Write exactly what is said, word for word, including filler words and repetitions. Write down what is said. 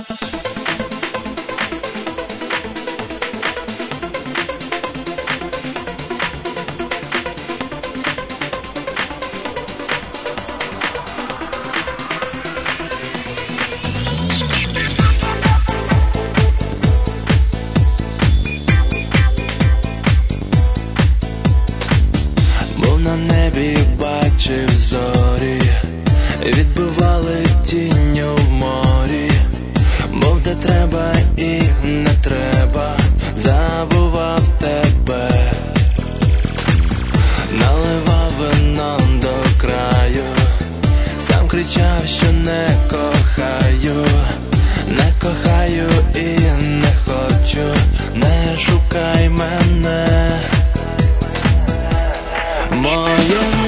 На небі бачив зорі, відбивали тінню в морі, мов де треба і не треба, забував тебе, наливав вино до краю, сам кричав, що не кохаю, не кохаю і не хочу, не шукай мене. Моє